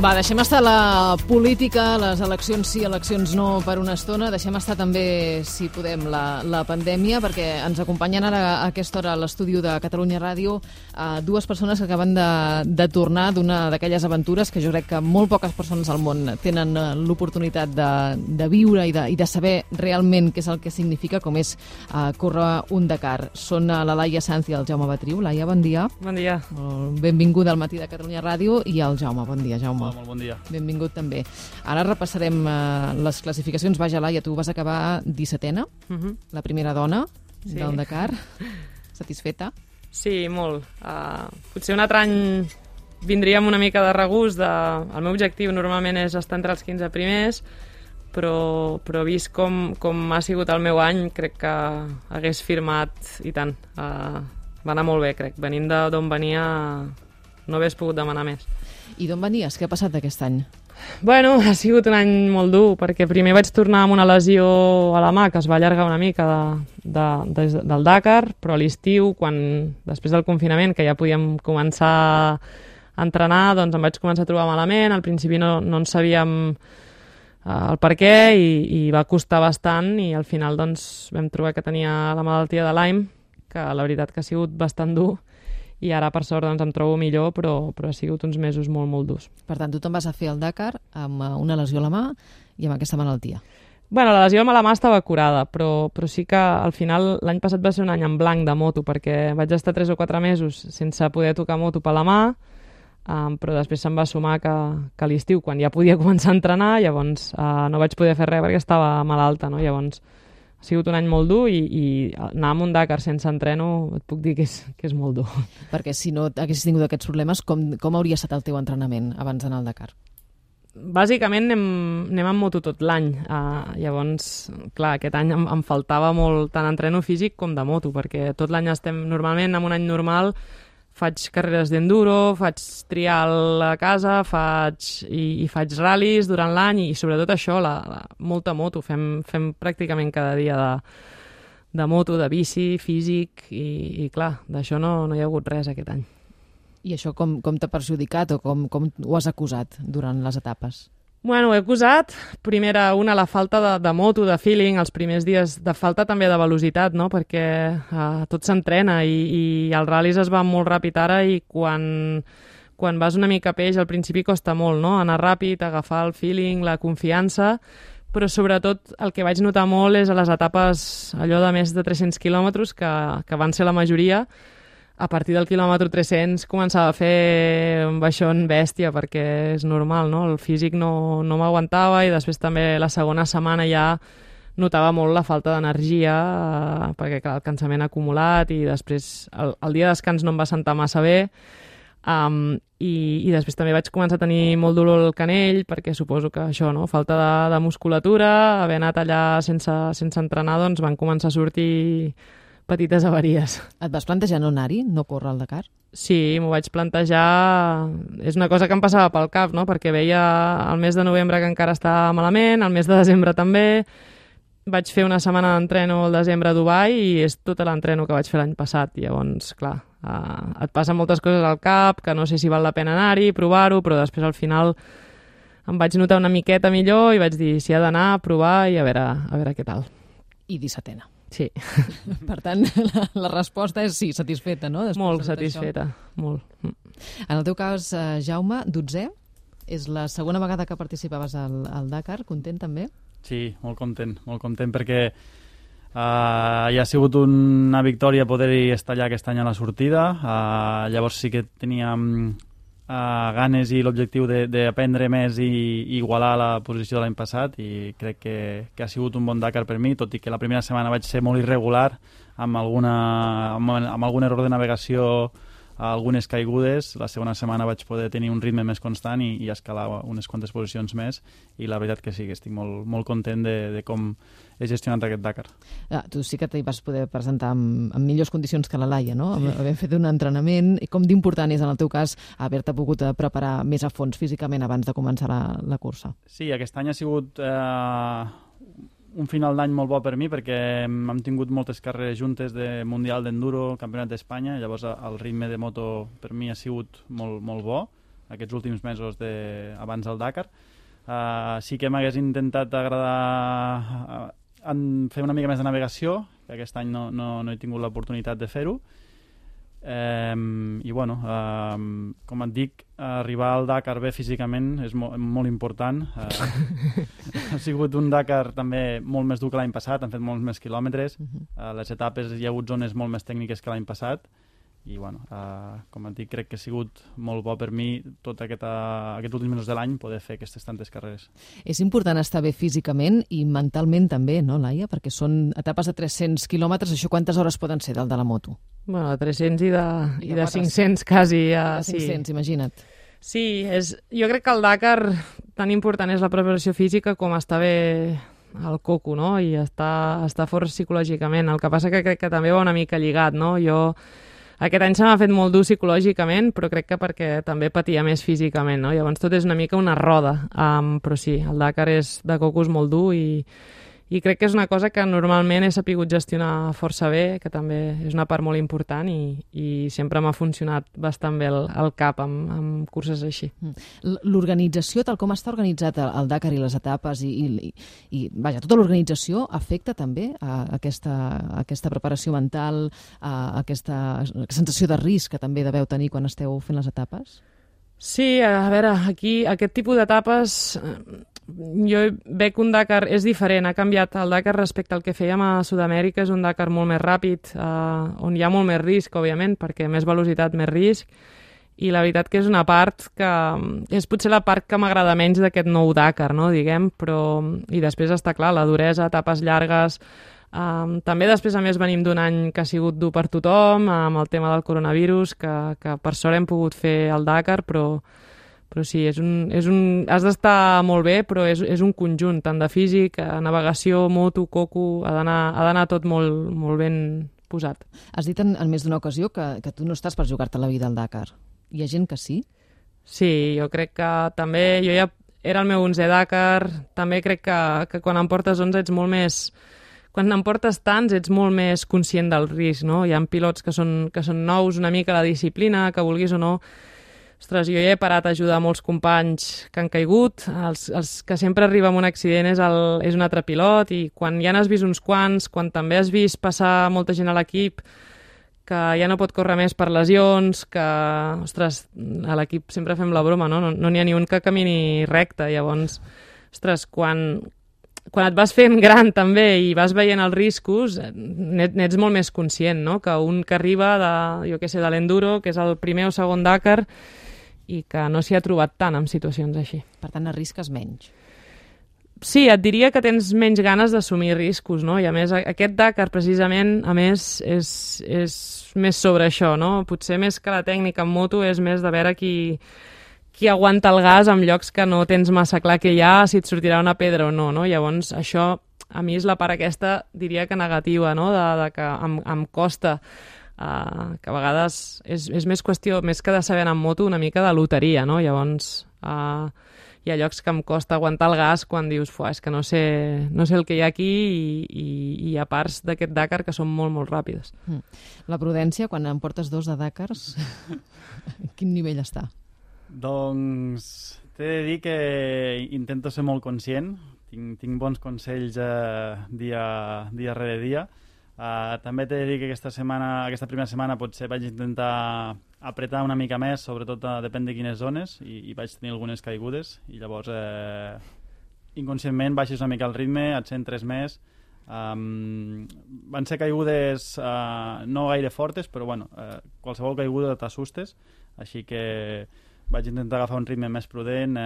Va, deixem estar la política, les eleccions sí, eleccions no per una estona. Deixem estar també, si podem, la pandèmia, perquè ens acompanyen ara a aquesta hora a l'estudi de Catalunya Ràdio dues persones que acaben de tornar d'una d'aquelles aventures que jo crec que molt poques persones al món tenen l'oportunitat de viure i de saber realment què és el que significa, com és córrer un Dakar. Són la Laia Sanz i el Jaume Batriu. Laia, bon dia. Bon dia. Benvinguda al matí de Catalunya Ràdio, i el Jaume. Bon dia, Jaume. Molt bon dia. Benvingut també. Ara repassarem les classificacions. Vaja, Laia, tu vas acabar 17a, la primera dona del Dakar. Satisfeta? Sí, molt. Potser un altre any vindríem una mica de regust. El meu objectiu normalment és estar entre els 15 primers, però vist com ha sigut el meu any, crec que hagués firmat i tant. Va anar molt bé, crec. Venint d'on venia no hagués pogut demanar més. I d'on venies? Què ha passat aquest any? Bueno, ha sigut un any molt dur, perquè primer vaig tornar amb una lesió a la mà que es va allargar una mica del Dakar, però a l'estiu, després del confinament, que ja podíem començar a entrenar, doncs em vaig començar a trobar malament. Al principi no en sabíem el per què i va costar bastant, i al final doncs, vam trobar que tenia la malaltia de Lyme, que la veritat que ha sigut bastant dur, i ara per sort doncs, em trobo millor, però ha sigut uns mesos molt, molt durs. Per tant, tu te'n vas a fer el Dakar amb una lesió a la mà i amb aquesta malaltia. Bueno, la lesió a la mà estava curada, però sí que al final l'any passat va ser un any en blanc de moto, perquè vaig estar 3 o 4 mesos sense poder tocar moto per la mà, però després se'm va sumar que a l'estiu, quan ja podia començar a entrenar, llavors no vaig poder fer res perquè estava malalta, no? Llavors ha sigut un any molt dur, i anar amb un Dakar sense entreno et puc dir que és molt dur. Perquè si no haguessis tingut aquests problemes, com hauria estat el teu entrenament abans d'anar al Dakar? Bàsicament anem amb moto tot l'any. Llavors, clar, aquest any em faltava molt tant entreno físic com de moto, perquè tot l'any normalment, en un any normal, faig carreres d'enduro, faig trial a casa, i faig ral·lis durant l'any, i sobretot això, molta moto. Fem pràcticament cada dia de moto, de bici, físic, i clar, d'això no hi ha hagut res aquest any. I això com t'ha perjudicat o com ho has acusat durant les etapes? Bueno, he acusat, primera, la falta de moto, de feeling, els primers dies, de falta també de velocitat, no? Perquè tot s'entrena, i els ral·lis es van molt ràpid ara, i quan vas una mica peix al principi costa molt, no? Anar ràpid, agafar el feeling, la confiança, però sobretot el que vaig notar molt és a les etapes allò de més de 300 quilòmetres, que van ser la majoria. A partir del quilòmetre 300 començava a fer un baixón bèstia, perquè és normal, no? El físic no m'aguantava, i després també la segona setmana ja notava molt la falta d'energia, perquè clar, el cansament acumulat, i després el dia de descans no em va sentar massa bé, i després també vaig començar a tenir molt dolor al canell, perquè suposo que això, no? Falta de musculatura, haver anat allà sense entrenar, doncs van començar a sortir petites avaries. Et vas plantejar no anar-hi, no córrer al Dakar? Sí, m'ho vaig plantejar. És una cosa que em passava pel cap, no? Perquè veia el mes de novembre que encara estava malament, el mes de desembre també. Vaig fer una setmana d'entreno al desembre a Dubai, i és tot l'entreno que vaig fer l'any passat. Llavors, clar, et passen moltes coses al cap, que no sé si val la pena anar-hi, provar-ho, però després al final em vaig notar una miqueta millor i vaig dir si ha d'anar, provar i a veure què tal. I 17a. Sí. Per tant, la resposta és sí, satisfeta, no? Molt satisfeta, molt. En el teu cas, Jaume, 12è, és la segona vegada que participaves al Dakar, content també? Sí, molt content perquè ja ha sigut una victòria poder-hi estar allà aquest any a la sortida. Llavors sí que teníem ganes i l'objectiu d'aprendre més i igualar la posició de l'any passat, i crec que ha sigut un bon Dakar per mi, tot i que la primera setmana vaig ser molt irregular, amb algun error de navegació, algunes caigudes. La segona setmana vaig poder tenir un ritme més constant i escalar unes quantes posicions més, i la veritat que sí, que estic molt content de com he gestionat aquest Dakar. Tu sí que t'hi vas poder presentar amb millors condicions que la Laia, no? Sí. Havent fet un entrenament, i com d'important és en el teu cas haver-te pogut preparar més a fons físicament abans de començar la cursa? Sí, aquest any ha sigut un final d'any molt bo per mi, perquè hem tingut moltes carreres juntes de Mundial d'Enduro, Campionat d'Espanya, llavors el ritme de moto per mi ha sigut molt bo. aquests últims mesos abans del Dakar. Sí que m'hagués intentat agradar fer una mica més de navegació, que aquest any no he tingut l'oportunitat de fer-ho. I bueno, com et dic, arribar al Dakar bé físicament és molt important. Ha sigut un Dakar també molt més dur que l'any passat, han fet molts més quilòmetres. Les etapes hi ha hagut zones molt més tècniques que l'any passat i bueno, com et dic, crec que ha sigut molt bo per mi tot aquests últims mesos de l'any poder fer aquestes tantes carreres. És important estar bé físicament i mentalment també, no, Laia? Perquè són etapes de 300 quilòmetres, això quantes hores poden ser del de la moto? Bueno, de 300 i de 500 quasi. De 500, sí. Imagina't. Sí, jo crec que el Dakar tan important és la preparació física com estar bé al coco, no? I estar fort psicològicament. El que passa que crec que també va una mica lligat, no? Aquest any se m'ha fet molt dur psicològicament, però crec que perquè també patia més físicament, no? Llavors tot és una mica una roda, però sí, el Dakar és de cocos molt dur i crec que és una cosa que normalment he sapigut gestionar força bé, que també és una part molt important i sempre m'ha funcionat bastant bé el cap amb curses així. L'organització, tal com està organitzat el Dakar i les etapes i vaja, tota l'organització afecta també a aquesta preparació mental, a aquesta sensació de risc que també deveu tenir quan esteu fent les etapes? Sí, a veure, aquí aquest tipus d'etapes jo veig que un Dakar és diferent, ha canviat el Dakar respecte al que fèiem a Sud-amèrica, és un Dakar molt més ràpid, on hi ha molt més risc, òbviament, perquè més velocitat, més risc, i la veritat que és una part que és potser la part que m'agrada menys d'aquest nou Dakar, no, diguem, i després està clar, la duresa, etapes llargues, també després a més venim d'un any que ha sigut dur per tothom, amb el tema del coronavirus, que per sort hem pogut fer el Dakar, però sí, has d'estar molt bé, però és un conjunt, tant de físic, navegació, moto, coco, ha d'anar tot molt, molt ben posat. Has dit en més d'una ocasió que tu no estàs per jugar-te la vida al Dakar. Hi ha gent que sí? Sí, jo crec que també, jo ja era el meu 11è Dakar, també crec que quan em portes 11 ets molt més... Quan em portes tants ets molt més conscient del risc, no? Hi ha pilots que són nous una mica a la disciplina, que vulguis o no. Ostres, jo ja he parat a ajudar molts companys que han caigut, els que sempre arriba amb un accident és un altre pilot, i quan ja n'has vist uns quants, quan també has vist passar molta gent a l'equip que ja no pot córrer més per lesions, que, ostres, a l'equip sempre fem la broma, no n'hi ha ni un que camini recte, llavors, ostres, quan et vas fent gran també i vas veient els riscos, n'ets molt més conscient, no? Que un que arriba de l'enduro, que és el primer o segon Dakar, i que no s'hi ha trobat tant en situacions així. Per tant, arrisques menys. Sí, et diria que tens menys ganes d'assumir riscos, no? I a més, aquest Dakar, precisament, a més, és més sobre això, no? Potser més que la tècnica en moto és més de veure qui aguanta el gas en llocs que no tens massa clar que hi ha, si et sortirà una pedra o no, no? Llavors, això, a mi és la part aquesta, diria que negativa, no? De que em costa, que a vegades és més qüestió, més que de saber anar en moto, una mica de loteria, no? Llavors, hi ha llocs que em costa aguantar el gas quan dius, és que no sé el que hi ha aquí i hi ha parts d'aquest Dakar que són molt, molt ràpides. La prudència, quan em portes 2 de Dakars, quin nivell està? Doncs t'he de dir que intento ser molt conscient, tinc bons consells dia rere dia. També t'he de dir que aquesta primera setmana potser vaig intentar apretar una mica més, sobretot depèn de quines zones, i vaig tenir algunes caigudes, i llavors inconscientment baixes una mica el ritme, et centres més. Van ser caigudes no gaire fortes, però bueno, qualsevol caiguda t'assustes, així que vaig intentar agafar un ritme més prudent.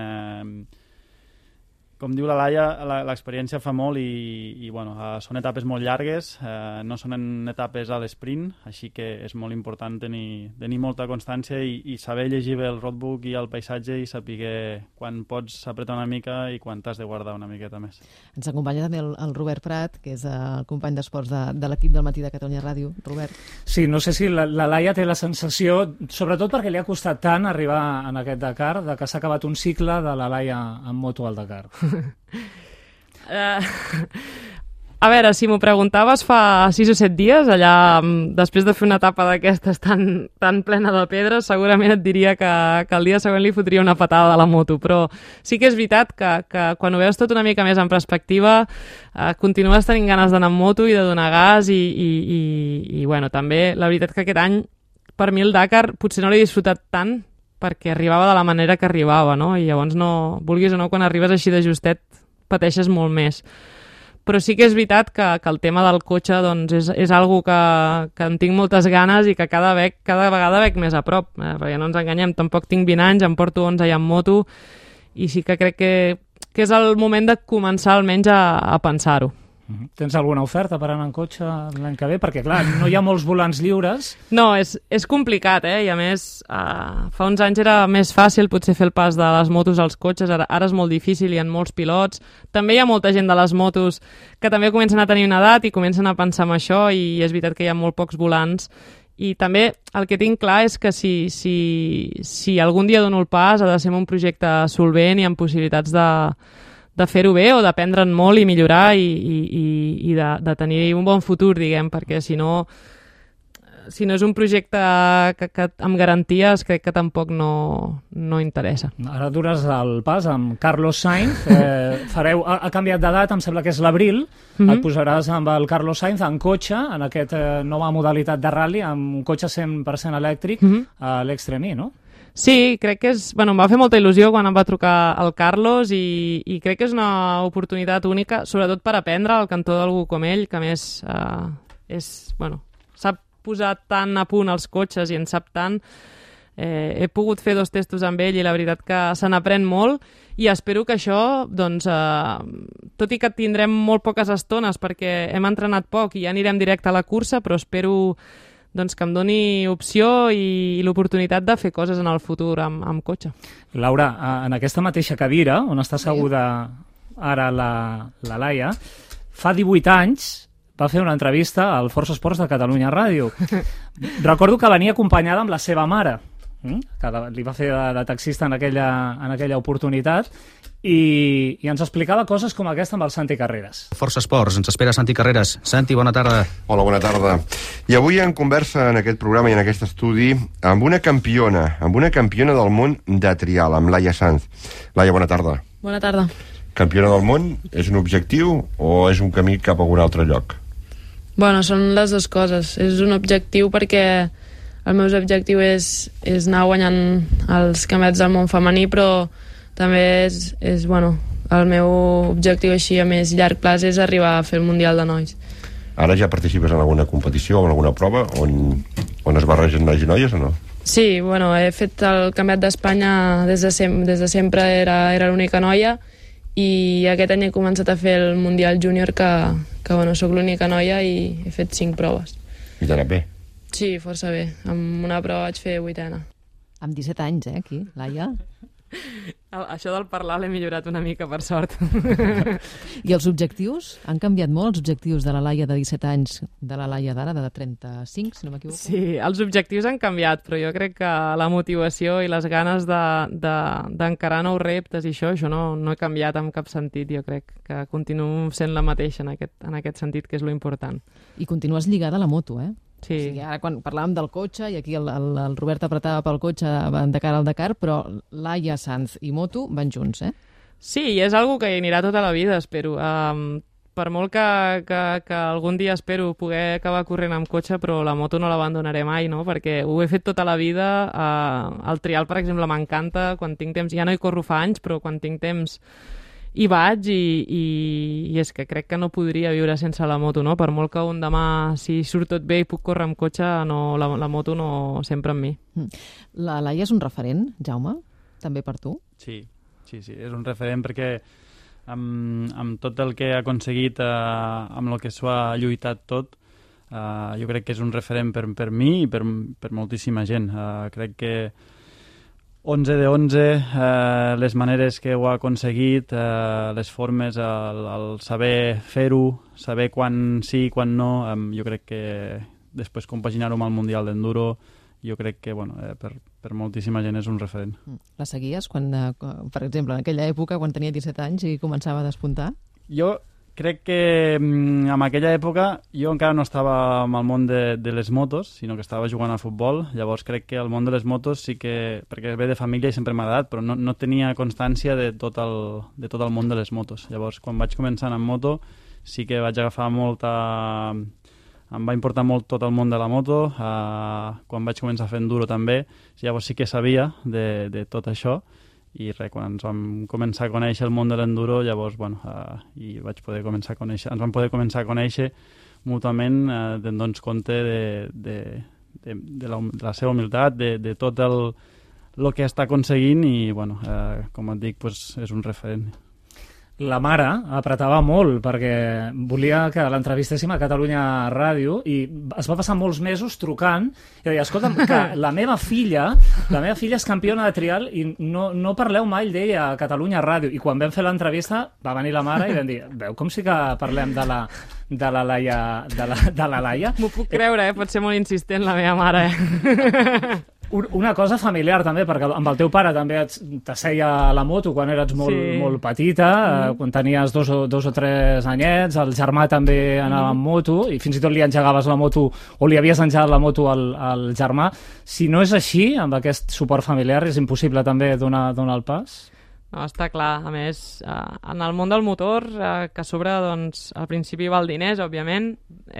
Com diu la Laia, l'experiència fa molt i bueno, són etapes molt llargues, no són etapes a l'esprint, així que és molt important tenir molta constància i saber llegir bé el roadbook i el paisatge i saber quan pots apretar una mica i quan t'has de guardar una miqueta més. Ens acompanya també el Robert Prat, que és el company d'esports de l'equip del Matí de Catalunya Ràdio. Robert. Sí, no sé si la Laia té la sensació, sobretot perquè li ha costat tant arribar en aquest Dakar, de que s'ha acabat un cicle de la Laia en moto al Dakar. A veure, si m'ho preguntaves fa 6 o 7 dies, allà, després de fer una etapa d'aquestes tan plena de pedres, segurament et diria que el dia següent li fotria una patada de la moto, però sí que és veritat que quan ho veus tot una mica més en perspectiva, continues tenint ganes d'anar amb moto i de donar gas i bueno, també la veritat que aquest any, per mi el Dakar potser no l'he disfrutat tant perquè arribava de la manera que arribava, no? I llavors, no, vulguis o no, quan arribes així de justet, pateixes molt més. Però sí que és veritat que el tema del cotxe doncs, és algo que en tinc moltes ganes i que cada vegada veig més a prop, perquè no ens enganyem, tampoc tinc 20 anys, em porto 11 ja en moto i sí que crec que és el moment de començar almenys a pensar-ho. Tens alguna oferta per anar en cotxe l'any que ve? Perquè, clar, no hi ha molts volants lliures. No, és complicat, i a més, fa uns anys era més fàcil potser fer el pas de les motos als cotxes, ara és molt difícil, hi ha molts pilots. També hi ha molta gent de les motos que també comencen a tenir una edat i comencen a pensar en això i és veritat que hi ha molt pocs volants. I també el que tinc clar és que si algun dia dono el pas ha de ser un projecte solvent i amb possibilitats de fer-ho bé o d'aprendre'n molt i millorar i de tenir un bon futur, diguem, perquè si no és un projecte que amb garanties crec que tampoc no interessa. Ara dures el pas amb Carlos Sainz, ha canviat d'edat, em sembla que és l'abril, et posaràs amb el Carlos Sainz en cotxe, en aquesta nova modalitat de rally, amb un cotxe 100% elèctric a l'Extremí, no? Sí, crec que em va fer molta il·lusió quan em va trucar el Carlos i crec que és una oportunitat única, sobretot per aprendre al cantó d'algú com ell, que a més sap posar tant a punt els cotxes i en sap tant. He pogut fer 2 testos amb ell i la veritat que se n'aprèn molt i espero que això, doncs, tot i que tindrem molt poques estones perquè hem entrenat poc i ja anirem directe a la cursa, però espero doncs que em doni opció i l'oportunitat de fer coses en el futur amb cotxe. Laura, en aquesta mateixa cadira, on està asseguda ara la Laia, fa 18 anys va fer una entrevista al Força Esports de Catalunya Ràdio. Recordo que venia acompanyada amb la seva mare, que li va fer de taxista en aquella oportunitat, i ens explicava coses com aquesta amb el Santi Carreras. Força Esports, ens espera Santi Carreras. Santi, bona tarda. Hola, bona tarda. I avui en conversa en aquest programa i en aquest estudi amb una campiona del món de trial, amb Laia Sanz. Laia, bona tarda. Bona tarda. Campiona del món és un objectiu o és un camí cap a un altre lloc? Bueno, són les dues coses. És un objectiu perquè el meu objectiu és anar guanyant els campionats del món femení, però també el meu objectiu així a més llarg plaç és arribar a fer el Mundial de Nois. Ara ja participes en alguna competició o en alguna prova on es barregen nois i noies o no? Sí, he fet el Campionat d'Espanya des de sempre, era l'única noia, i aquest any he començat a fer el Mundial Júnior que soc l'única noia i he fet 5 proves. I t'ha anat bé? Sí, força bé. Amb una prova vaig fer 8ena. Amb 17 anys, aquí, Laia? Això del parlar l'he millorat una mica, per sort. I els objectius? Han canviat molt els objectius de la Laia de 17 anys de la Laia d'ara, de 35, si no m'equivoco? Sí, els objectius han canviat, però jo crec que la motivació i les ganes d'encarar nous reptes i això no he canviat en cap sentit. Jo crec que continuo sent la mateixa en aquest sentit, que és lo important. I continues lligada a la moto, eh? Sí. O sigui, ara quan parlàvem del cotxe, i aquí el Robert apretava pel cotxe de cara al Dakar, però Laia Sanz i moto van junts, eh? Sí, i és algo que hi anirà tota la vida, espero. Per molt que algun dia espero poder acabar corrent amb cotxe, però la moto no l'abandonaré mai, no? Perquè ho he fet tota la vida. El trial, per exemple, m'encanta. Quan tinc temps, ja no hi corro fa anys, però quan tinc temps hi vaig i és que crec que no podria viure sense la moto, no? Per molt que un demà, si surt tot bé i puc córrer amb cotxe, la moto no sempre amb mi. La Laia és un referent, Jaume? També per tu? Sí, és un referent perquè amb tot el que ha aconseguit, amb el que s'ho ha lluitat tot, jo crec que és un referent per mi i per moltíssima gent. Crec que 11 de 11, les maneres que ho ha aconseguit, les formes, el saber fer-ho, saber quan sí, quan no, jo crec que després compaginar-ho amb el Mundial d'Enduro, jo crec que per moltíssima gent és un referent. La seguies, per exemple, en aquella època, quan tenia 17 anys i començava a despuntar? Jo crec que en aquella època jo encara no estava en el món de les motos, sinó que estava jugant a futbol. Llavors crec que el món de les motos sí que, perquè ve de família i sempre m'ha agradat, però no tenia constància de tot el món de les motos. Llavors, quan vaig començar en moto, sí que vaig agafar molta... Em va importar molt tot el món de la moto. Quan vaig començar a fer enduro també, llavors sí que sabia de tot això. I res, quan ens vam començar a conèixer el món de l'enduro, llavors, i vaig poder començar a conèixer, ens vam poder començar a conèixer mútuament, donant compte de la seva humilitat, de tot el que està aconseguint i, com et dic, és un referent. La mare apretava molt perquè volia que l'entrevistéssim a Catalunya Ràdio i es va passar molts mesos trucant i deia, escolta'm, que la meva filla és campiona de trial i no parleu mai d'ella a Catalunya Ràdio. I quan vam fer l'entrevista va venir la mare i vam dir, veu com sí que parlem de la Laia? M'ho puc creure, pot ser molt insistent la meva mare, Una cosa familiar també, perquè amb el teu pare també t'asseia a la moto quan eres molt petita, quan tenies dos o tres anyets, el germà també anava amb moto i fins i tot li engegaves la moto o li havies engegat la moto al germà. Si no és així, amb aquest suport familiar, és impossible també donar el pas? No, està clar. A més, en el món del motor, que a sobre, doncs, al principi val diners, òbviament,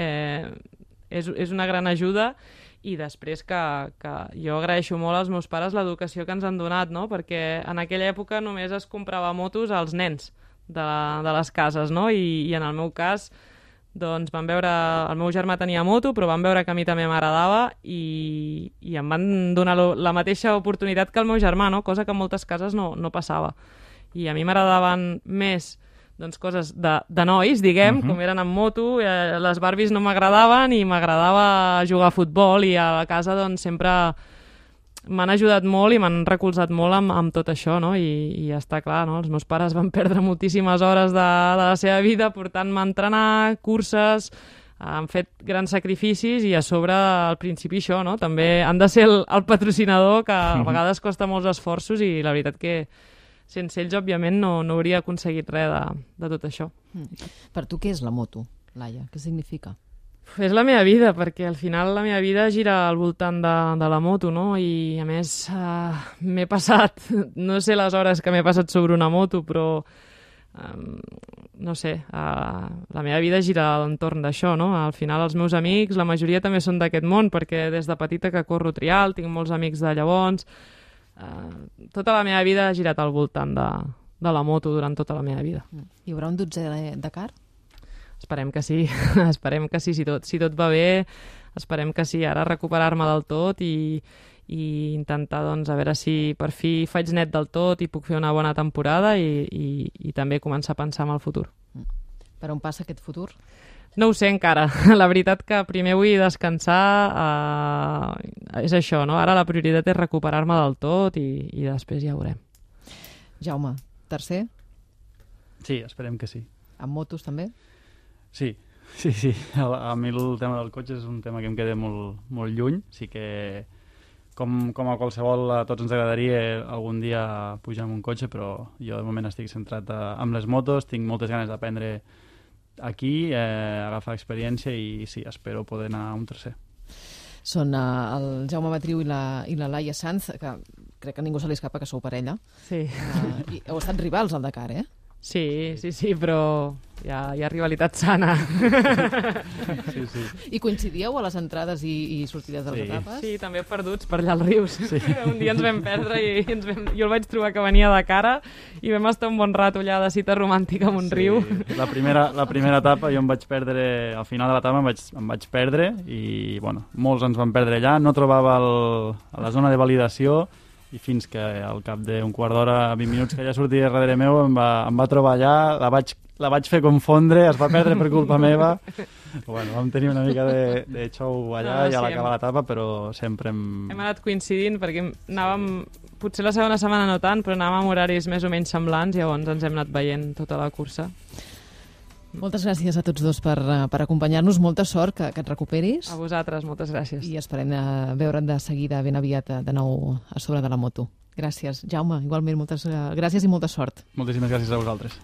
és una gran ajuda. I després que jo agraeixo molt als meus pares l'educació que ens han donat, no? Perquè en aquella època només es comprava motos als nens de les cases, no? I en el meu cas, doncs van veure... El meu germà tenia moto, però van veure que a mi també m'agradava i em van donar la mateixa oportunitat que el meu germà, no? Cosa que en moltes cases no passava. I a mi m'agradaven més coses de nois, diguem, com eren en moto, les Barbies no m'agradaven i m'agradava jugar a futbol i a la casa doncs sempre m'han ajudat molt i m'han recolzat molt amb tot això, no? I està clar, no? Els meus pares van perdre moltíssimes hores de la seva vida portant-me a entrenar, curses, han fet grans sacrificis i a sobre al principi això, no? També han de ser el patrocinador que a vegades costa molts esforços i la veritat que sense ells, òbviament, no hauria aconseguit res de tot això. Per tu què és la moto, Laia? Què significa? És la meva vida, perquè al final la meva vida gira al voltant de la moto, no? I a més m'he passat, no sé les hores que m'he passat sobre una moto, però no sé, la meva vida gira a l'entorn d'això, no? Al final els meus amics, la majoria també són d'aquest món, perquè des de petita que corro trial, tinc molts amics de llavors. Tota la meva vida ha girat al voltant de la moto durant tota la meva vida. Hi haurà un 12è Dakar? Esperem que sí, esperem que sí, si tot va bé, esperem que sí, ara recuperar-me del tot i intentar, doncs, a veure si per fi faig net del tot i puc fer una bona temporada i també començar a pensar en el futur. Per on passa aquest futur? No ho sé encara. La veritat que primer vull descansar, és això, no? Ara la prioritat és recuperar-me del tot i després ja veurem. Jaume, tercer? Sí, esperem que sí. Amb motos també? Sí. A mi el tema del cotxe és un tema que em queda molt lluny. Sí que, com a qualsevol, a tots ens agradaria algun dia pujar en un cotxe, però jo de moment estic centrat amb les motos, tinc moltes ganes d'aprendre aquí, agafar experiència i sí, espero poder anar a un tercer. Són el Jaume Batriu i la Laia Sanz, que crec que a ningú se li escapa que sou parella. Sí. I heu estat rivals al Dakar, eh? Sí, però hi ha rivalitat sana. Sí. I coincidíeu a les entrades i sortides de les etapes? Sí, també perduts per allà als rius. Sí. Un dia ens vam perdre i jo el vaig trobar que venia de cara i vam estar un bon rato allà de cita romàntica en un riu. La primera etapa jo em vaig perdre, al final de l'etapa em vaig perdre i, molts ens van perdre allà, no trobava a la zona de validació i fins que al cap d'un quart d'hora, 20 minuts que ja sortia darrere meu, em va trobar allà, la vaig fer confondre, es va perdre per culpa meva. Vam tenir una mica de show allà i a l'acabar l'etapa, però sempre hem anat coincidint perquè anàvem, potser la segona setmana no tant, però anàvem amb horaris més o menys semblants i llavors ens hem anat veient tota la cursa. Moltes gràcies a tots dos per acompanyar-nos. Molta sort, que et recuperis. A vosaltres, moltes gràcies. I esperem veure'n de seguida ben aviat de nou a sobre de la moto. Gràcies. Jaume, igualment, moltes gràcies i molta sort. Moltíssimes gràcies a vosaltres.